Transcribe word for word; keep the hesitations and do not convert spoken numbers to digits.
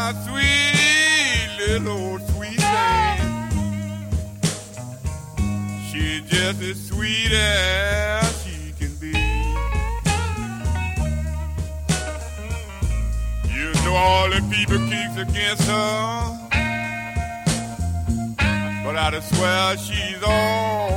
my sweet little old sweet thing. She's just as sweet as she can be. You know all the people keeps against her, but I swear she's all